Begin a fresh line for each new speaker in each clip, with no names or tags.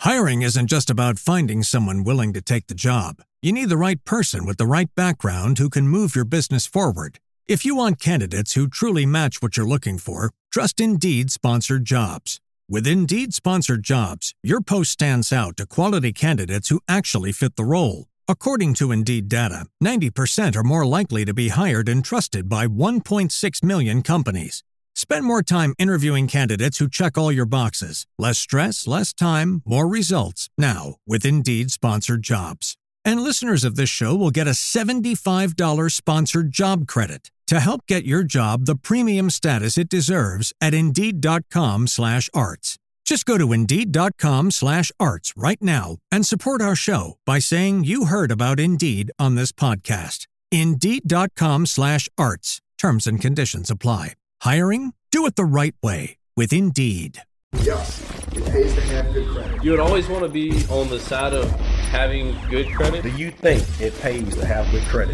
Hiring isn't just about finding someone willing to take the job. You need the right person with the right background who can move your business forward. If you want candidates who truly match what you're looking for, trust Indeed-sponsored jobs. With Indeed-sponsored jobs, your post stands out to quality candidates who actually fit the role. According to Indeed data, 90% are more likely to be hired and trusted by 1.6 million companies. Spend more time interviewing candidates who check all your boxes. Less stress, less time, more results. Now, with Indeed-sponsored jobs. And listeners of this show will get a $75 sponsored job credit to help get your job the premium status it deserves at Indeed.com/arts. Just go to Indeed.com/arts right now and support our show by saying you heard about Indeed on this podcast. Indeed.com/arts. Terms and conditions apply. Hiring? Do it the right way with Indeed.
Yes, it pays to have good credit.
You would always want to be on the side of having good credit.
Do you think it pays to have good credit?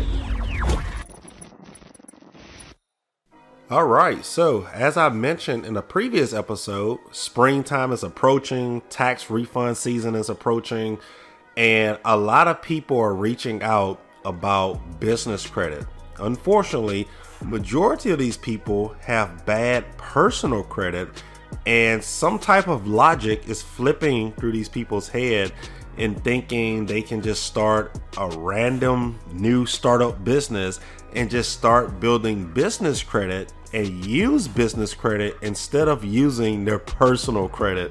All right, so as I mentioned in a previous episode, springtime is approaching, tax refund season is approaching, and a lot of people are reaching out about business credit. Unfortunately, majority of these people have bad personal credit, and some type of logic is flipping through these people's head and thinking they can just start a random new startup business and just start building business credit and use business credit instead of using their personal credit.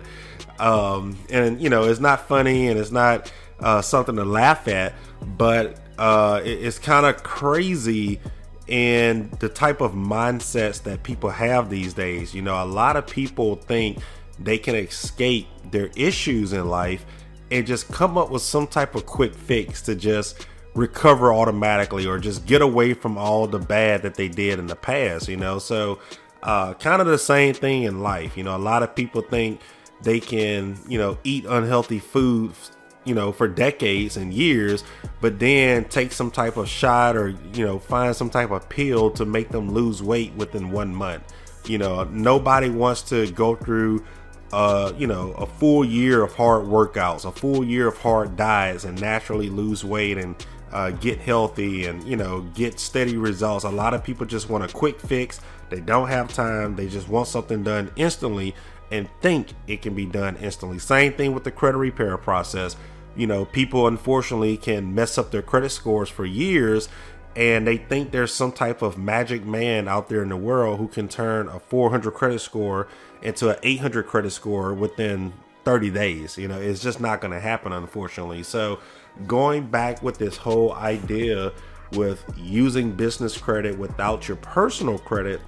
And you know, it's not funny and it's not something to laugh at, but it's kind of crazy in the type of mindsets that people have these days. You know, a lot of people think they can escape their issues in life and just come up with some type of quick fix to just recover automatically or just get away from all the bad that they did in the past, you know. So kind of the same thing in life. You know, a lot of people think they can, you know, eat unhealthy food, you know, for decades and years, but then take some type of shot or, you know, find some type of pill to make them lose weight within 1 month. You know, nobody wants to go through, you know, a full year of hard workouts, a full year of hard diets and naturally lose weight and get healthy and, you know, get steady results. A lot of people just want a quick fix. They don't have time. They just want something done instantly and think it can be done instantly. Same thing with the credit repair process. You know, people unfortunately can mess up their credit scores for years and they think there's some type of magic man out there in the world who can turn a 400 credit score into an 800 credit score within 30 days. You know, it's just not going to happen, unfortunately. So going back with this whole idea with using business credit without your personal credit,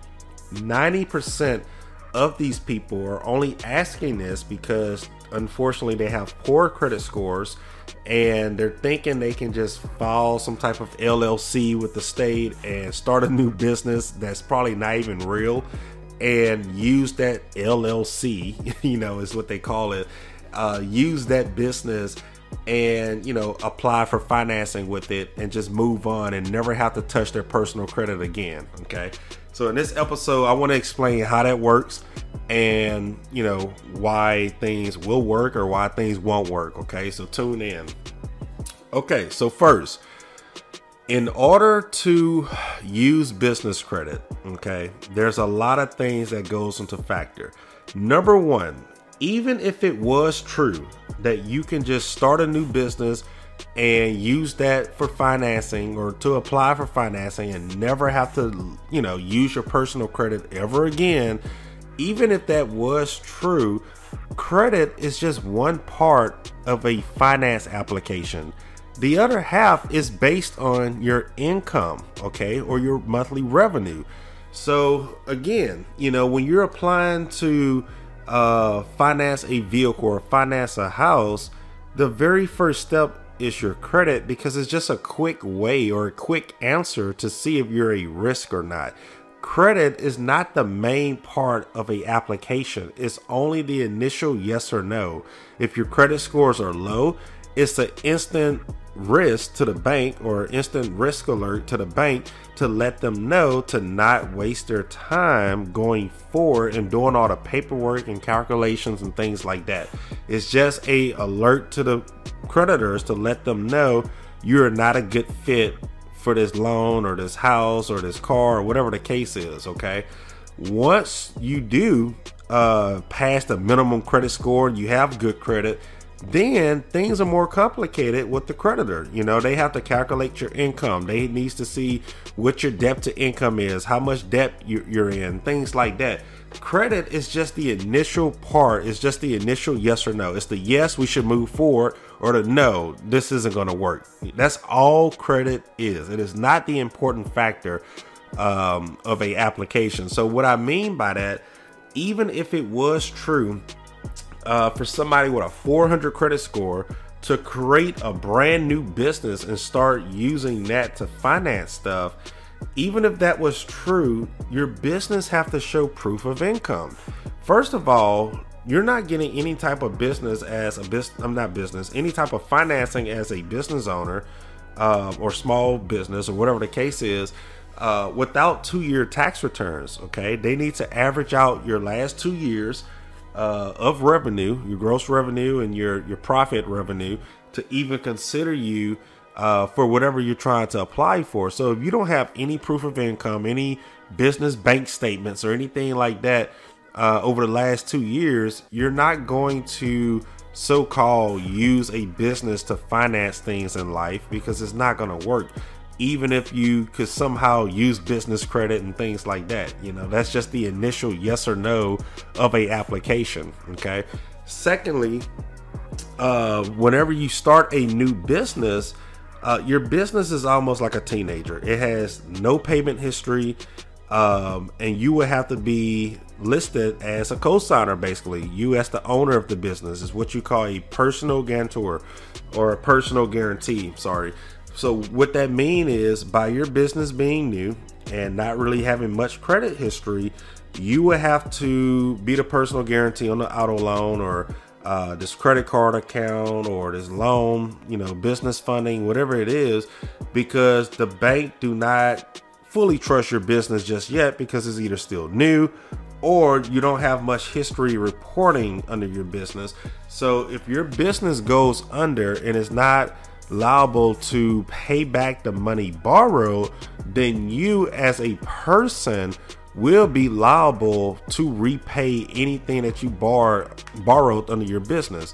90% of these people are only asking this because unfortunately they have poor credit scores and they're thinking they can just file some type of LLC with the state and start a new business that's probably not even real and use that LLC, you know, is what they call it, use that business and, you know, apply for financing with it and just move on and never have to touch their personal credit again. Okay. So in this episode, I want to explain how that works and, you know, why things will work or why things won't work. Okay. So tune in. Okay. So first, in order to use business credit, okay, there's a lot of things that goes into factor. Number one, even if it was true that you can just start a new business and use that for financing or to apply for financing and never have to, you know, use your personal credit ever again, even if that was true, credit is just one part of a finance application. The other half is based on your income, okay, or your monthly revenue. So again, you know, when you're applying to finance a vehicle or finance a house, the very first step is your credit because it's just a quick way or a quick answer to see if you're a risk or not. Credit is not the main part of a application. It's only the initial yes or no. If your credit scores are low, it's an instant risk to the bank, or instant risk alert to the bank, to let them know to not waste their time going forward and doing all the paperwork and calculations and things like that. It's just a alert to the creditors to let them know you're not a good fit for this loan or this house or this car or whatever the case is. Okay, once you do pass the minimum credit score and you have good credit, then things are more complicated with the creditor. You know, they have to calculate your income. They needs to see what your debt to income is, how much debt you're in, things like that. Credit is just the initial part. It's just the initial yes or no. It's the yes, we should move forward, or the no, this isn't going to work. That's all credit is. It is not the important factor of a application. So what I mean by that, even if it was true for somebody with a 400 credit score to create a brand new business and start using that to finance stuff, even if that was true, your business have to show proof of income. First of all, you're not getting any type of business as a any type of financing as a business owner or small business or whatever the case is without 2-year tax returns. Okay, they need to average out your last 2 years of revenue, your gross revenue and your profit revenue, to even consider you for whatever you're trying to apply for. So if you don't have any proof of income, any business bank statements or anything like that over the last 2 years, you're not going to so-called use a business to finance things in life, because it's not going to work. Even if you could somehow use business credit and things like that, you know, that's just the initial yes or no of a application. Okay. Secondly, whenever you start a new business, your business is almost like a teenager. It has no payment history, and you would have to be listed as a co-signer. Basically, you as the owner of the business is what you call a personal guarantor, or a personal guarantee. Sorry. So what that means is, by your business being new and not really having much credit history, you would have to be the personal guarantee on the auto loan, or this credit card account, or this loan, you know, business funding, whatever it is, because the bank do not fully trust your business just yet, because it's either still new or you don't have much history reporting under your business. So if your business goes under and is not liable to pay back the money borrowed, then you as a person will be liable to repay anything that you borrowed under your business.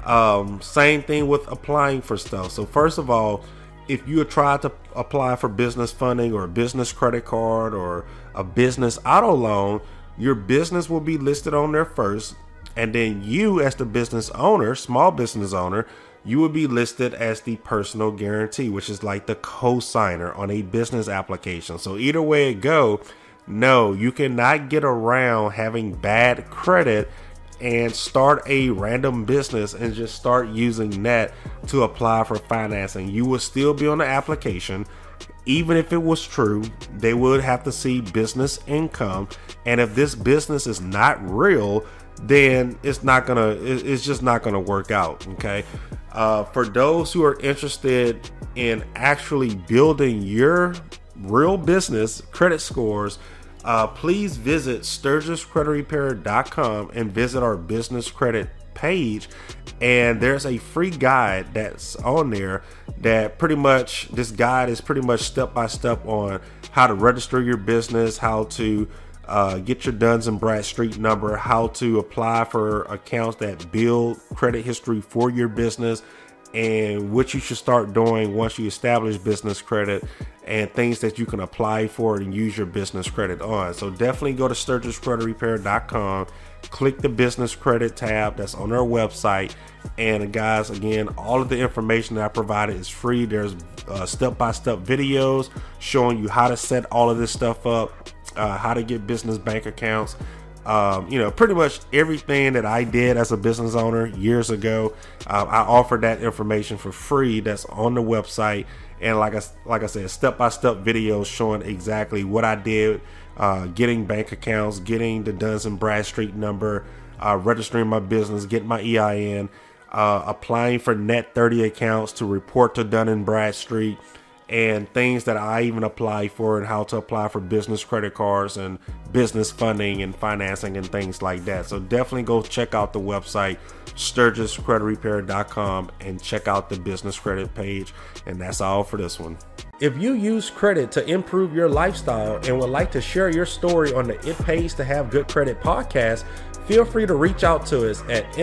Same thing with applying for stuff. So first of all, if you try to apply for business funding or a business credit card or a business auto loan, your business will be listed on there first, and then you as the business owner, small business owner, you will be listed as the personal guarantee, which is like the co-signer on a business application. So either way it go, no, you cannot get around having bad credit and start a random business and just start using that to apply for financing. You will still be on the application. Even if it was true, they would have to see business income. And if this business is not real, then it's just not gonna work out. Okay. For those who are interested in actually building your real business credit scores, please visit SturgisCreditRepair.com and visit our business credit page. And there's a free guide that's on there that this guide is pretty much step by step on how to register your business, how to get your Duns and Bradstreet number, how to apply for accounts that build credit history for your business, and what you should start doing once you establish business credit, and things that you can apply for and use your business credit on. So definitely go to SturgisCreditRepair.com, click the business credit tab that's on our website. And guys, again, all of the information that I provided is free. There's step-by-step videos showing you how to set all of this stuff up, how to get business bank accounts, pretty much everything that I did as a business owner years ago. I offered that information for free. That's on the website. And like I said, step-by-step videos showing exactly what I did, getting bank accounts, getting the Duns and Bradstreet number, registering my business, getting my EIN, applying for Net 30 accounts to report to Dun & Bradstreet, and things that I even apply for, and how to apply for business credit cards and business funding and financing and things like that. So definitely go check out the website, SturgisCreditRepair.com, and check out the business credit page. And that's all for this one. If you use credit to improve your lifestyle and would like to share your story on the It Pays to Have Good Credit podcast, feel free to reach out to us at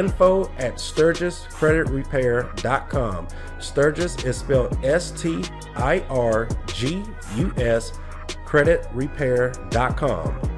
info@SturgisCreditRepair.com. Sturgis is spelled STIRGUS, creditrepair.com.